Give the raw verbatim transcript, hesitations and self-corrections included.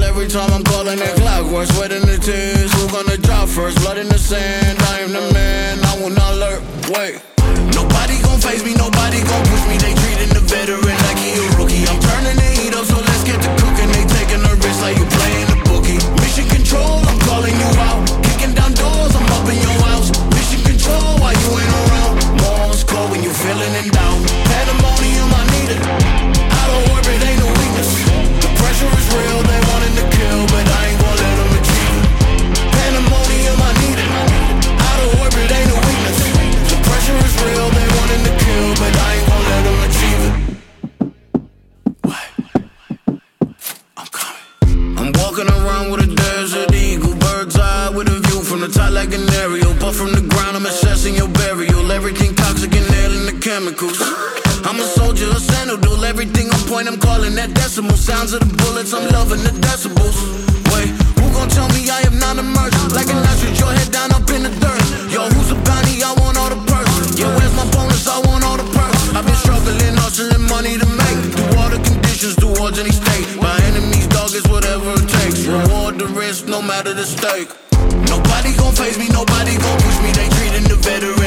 every time I'm calling it clockwork. Sweat in the tears, who gonna drop first? Blood in the sand, I am the man, I will not lurk. Wait, nobody gon' face me, nobody gon' push me. They treating the veteran like he a rookie. I'm turning the heat up, so let's get to cooking. They taking a risk like you playing the bookie. Mission control, I'm calling you out. Kicking down doors, I'm up in your house. Mission control, while you ain't around. Morse code when you feeling in doubt. Pandemonium, I need it. Out of orbit, ain't no weakness. The pressure is real, they wanting to kill, but I ain't gon' let them achieve it. Pandemonium, I need it. Out of orbit, ain't no weakness. The pressure is real, they wanting to kill, but I ain't gon' let them achieve it. What? I'm coming. I'm walking around with a desert eagle, bird's eye with a view from the top like an aerial. But from the ground, I'm assessing your burial. Everything toxic and nailing the chemicals. I'm a soldier, a sentinel, everything on point, I'm calling that decimal. Sounds of the bullets, I'm loving the decibels. Wait, who gon' tell me I am not emergent? Like an ostrich, your head down up in the dirt. Yo, who's a bounty? I want all the perks. Yo, where's my bonus? I want all the perks. I've been struggling, hustling money to make. Through all the conditions, towards any state. My enemies, dog, is whatever it takes. Reward the risk, no matter the stake. Nobody gon' face me, nobody gon' push me. They treating the veteran